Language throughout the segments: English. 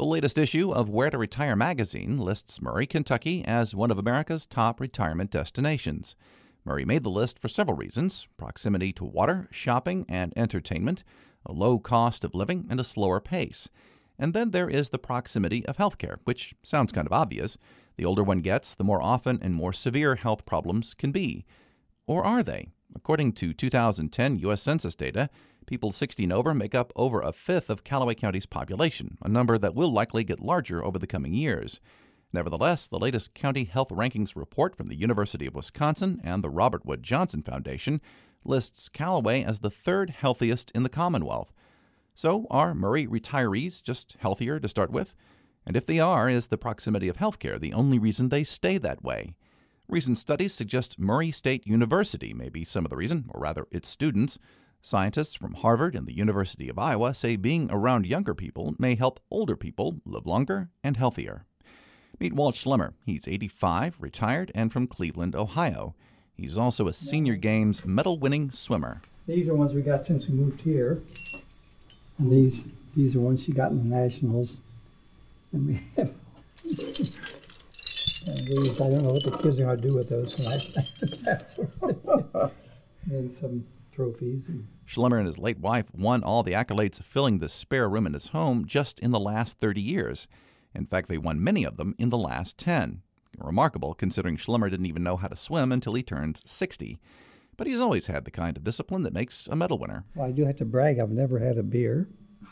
The latest issue of Where to Retire magazine lists Murray, Kentucky as one of America's top retirement destinations. Murray made the list for several reasons: proximity to water, shopping, and entertainment, a low cost of living, and a slower pace. And then there is the proximity of healthcare, which sounds kind of obvious. The older one gets, the more often and more severe health problems can be. Or are they? According to 2010 U.S. Census data, people 60 and over make up over a fifth of Callaway County's population, a number that will likely get larger over the coming years. Nevertheless, the latest County Health Rankings report from the University of Wisconsin and the Robert Wood Johnson Foundation lists Callaway as the third healthiest in the Commonwealth. So, are Murray retirees just healthier to start with? And if they are, is the proximity of healthcare the only reason they stay that way? Recent studies suggest Murray State University may be some of the reason, or rather its students. Scientists from Harvard and the University of Iowa say being around younger people may help older people live longer and healthier. Meet Walt Schlemmer. He's 85, retired, and from Cleveland, Ohio. He's also a Senior Games medal-winning swimmer. These are ones we got since we moved here. And these are ones she got in the Nationals. And we have and these, I don't know what the kids are going to do with those. And some trophies. Schlemmer and his late wife won all the accolades filling the spare room in his home just in the last 30 years. In fact, they won many of them in the last 10. Remarkable, considering Schlemmer didn't even know how to swim until he turned 60. But he's always had the kind of discipline that makes a medal winner. Well, I do have to brag, I've never had a beer.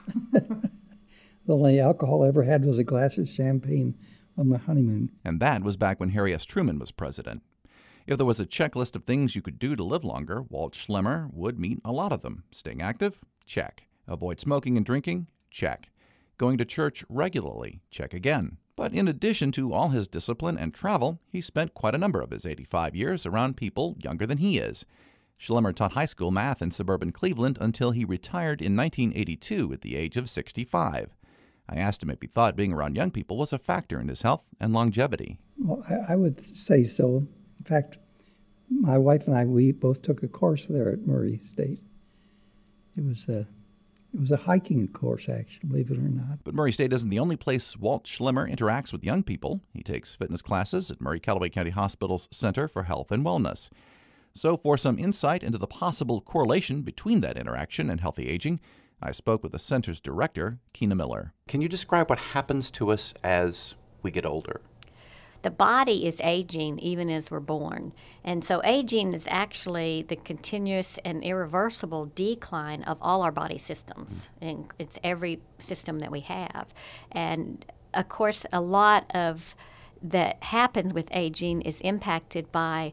The only alcohol I ever had was a glass of champagne on my honeymoon. And that was back when Harry S. Truman was president. If there was a checklist of things you could do to live longer, Walt Schlemmer would meet a lot of them. Staying active? Check. Avoid smoking and drinking? Check. Going to church regularly? Check again. But in addition to all his discipline and travel, he spent quite a number of his 85 years around people younger than he is. Schlemmer taught high school math in suburban Cleveland until he retired in 1982 at the age of 65. I asked him if he thought being around young people was a factor in his health and longevity. Well, I would say so. In fact, my wife and I, we both took a course there at Murray State. It was a hiking course, actually, believe it or not. But Murray State isn't the only place Walt Schlemmer interacts with young people. He takes fitness classes at Murray Callaway County Hospital's Center for Health and Wellness. So for some insight into the possible correlation between that interaction and healthy aging, I spoke with the center's director, Keena Miller. Can you describe what happens to us as we get older? The body is aging even as we're born. And so aging is actually the continuous and irreversible decline of all our body systems. And it's every system that we have. And of course, a lot of that happens with aging is impacted by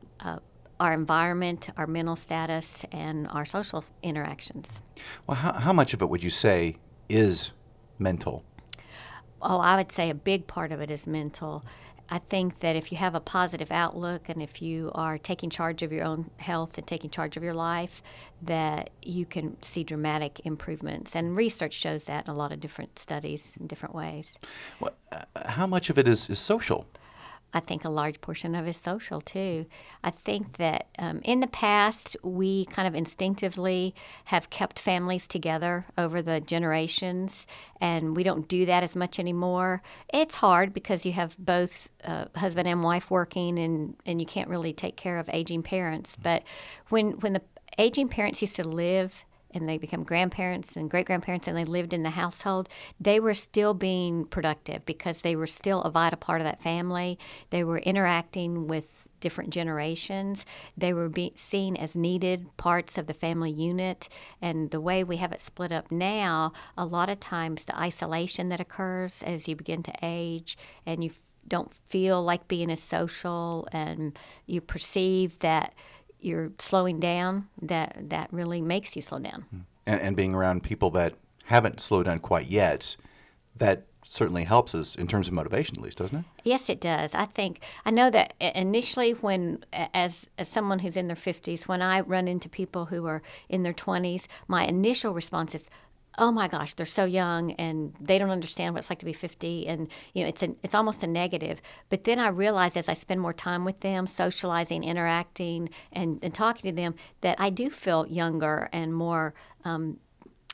our environment, our mental status, and our social interactions. Well, how much of it would you say is mental? Oh, I would say a big part of it is mental. I think that if you have a positive outlook and if you are taking charge of your own health and taking charge of your life, that you can see dramatic improvements. And research shows that in a lot of different studies in different ways. Well, how much of it is social? I think a large portion of it is social, too. I think that in the past, we kind of instinctively have kept families together over the generations, and we don't do that as much anymore. It's hard because you have both husband and wife working, and you can't really take care of aging parents. But when the aging parents used to live and they become grandparents and great-grandparents and they lived in the household, they were still being productive because they were still a vital part of that family. They were interacting with different generations. They were seen as needed parts of the family unit. And the way we have it split up now, a lot of times the isolation that occurs as you begin to age and you don't feel like being as social and you perceive that you're slowing down, that really makes you slow down. And being around people that haven't slowed down quite yet, that certainly helps us in terms of motivation, at least, doesn't it? Yes, it does. I know that initially when, as someone who's in their 50s, when I run into people who are in their 20s, my initial response is, oh my gosh, they're so young and they don't understand what it's like to be 50, and it's almost a negative. But then I realize as I spend more time with them, socializing, interacting, and talking to them, that I do feel younger and more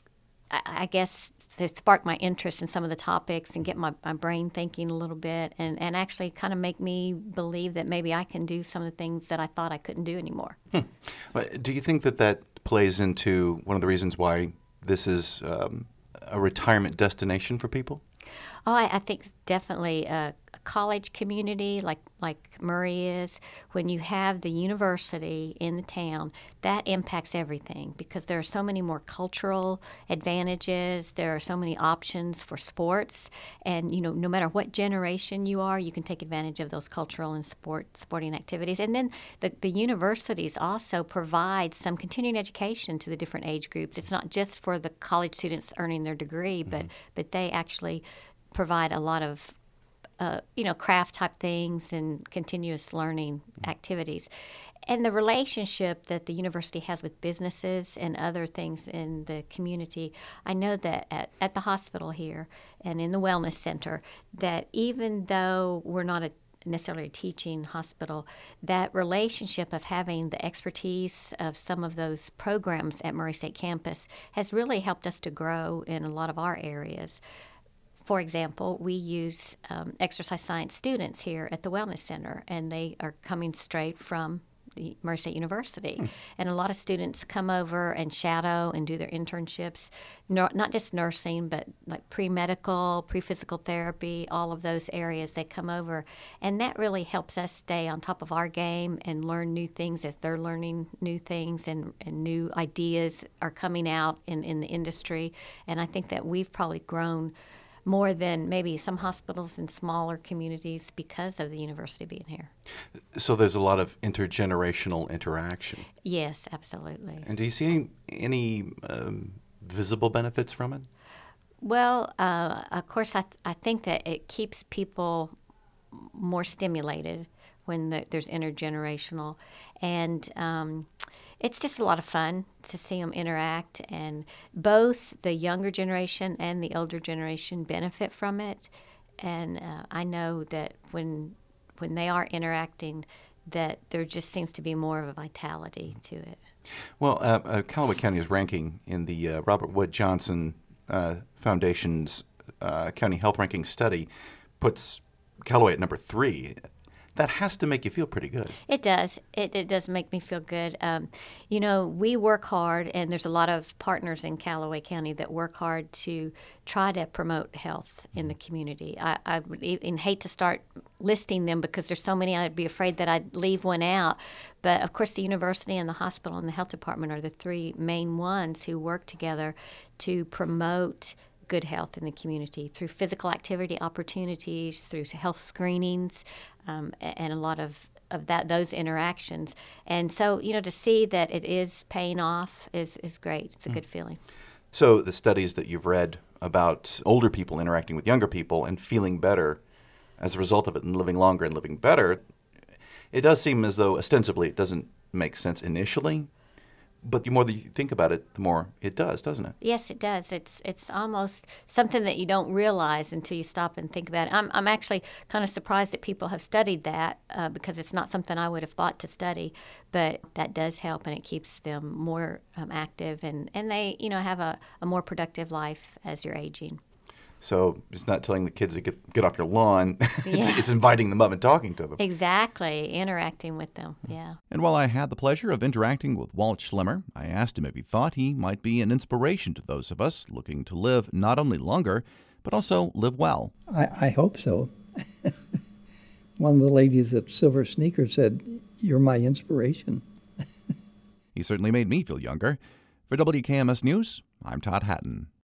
I guess to spark my interest in some of the topics and get my brain thinking a little bit and actually kind of make me believe that maybe I can do some of the things that I thought I couldn't do anymore. Do you think that that plays into one of the reasons why this is a retirement destination for people? Oh, I think definitely a college community like Murray is, when you have the university in the town, that impacts everything because there are so many more cultural advantages. There are so many options for sports. And, no matter what generation you are, you can take advantage of those cultural and sporting activities. And then the universities also provide some continuing education to the different age groups. It's not just for the college students earning their degree, but they actually provide a lot of craft type things and continuous learning activities. And the relationship that the university has with businesses and other things in the community, I know that at the hospital here and in the wellness center, that even though we're not necessarily a teaching hospital, that relationship of having the expertise of some of those programs at Murray State Campus has really helped us to grow in a lot of our areas. For example, we use exercise science students here at the Wellness Center, and they are coming straight from the Murray State University. And a lot of students come over and shadow and do their internships, not just nursing, but like pre-medical, pre-physical therapy, all of those areas they come over. And that really helps us stay on top of our game and learn new things as they're learning new things and new ideas are coming out in the industry. And I think that we've probably grown more than maybe some hospitals in smaller communities because of the university being here. So there's a lot of intergenerational interaction. Yes, absolutely. And do you see any visible benefits from it? Well, of course, I think that it keeps people more stimulated when there's intergenerational. And it's just a lot of fun to see them interact. And both the younger generation and the older generation benefit from it. And I know that when they are interacting, that there just seems to be more of a vitality to it. Well, Callaway County is ranking in the Robert Wood Johnson Foundation's County Health Ranking Study, puts Callaway at number 3. That has to make you feel pretty good. It does. It does make me feel good. We work hard, and there's a lot of partners in Callaway County that work hard to try to promote health in the community. I would even hate to start listing them because there's so many, I'd be afraid that I'd leave one out. But, of course, the university and the hospital and the health department are the 3 main ones who work together to promote good health in the community through physical activity opportunities, through health screenings, and a lot of those interactions. And so, to see that it is paying off is great. It's a good feeling. So the studies that you've read about older people interacting with younger people and feeling better as a result of it and living longer and living better, it does seem as though ostensibly it doesn't make sense initially. But the more that you think about it, the more it does, doesn't it? Yes, it does. It's almost something that you don't realize until you stop and think about it. I'm actually kind of surprised that people have studied that because it's not something I would have thought to study. But that does help, and it keeps them more active, and they have a more productive life as you're aging. So it's not telling the kids to get off your lawn. Yeah. It's inviting them up and talking to them. Exactly. Interacting with them. Yeah. And while I had the pleasure of interacting with Walt Schlimmer, I asked him if he thought he might be an inspiration to those of us looking to live not only longer, but also live well. I hope so. One of the ladies at Silver Sneaker said, "You're my inspiration." He certainly made me feel younger. For WKMS News, I'm Todd Hatton.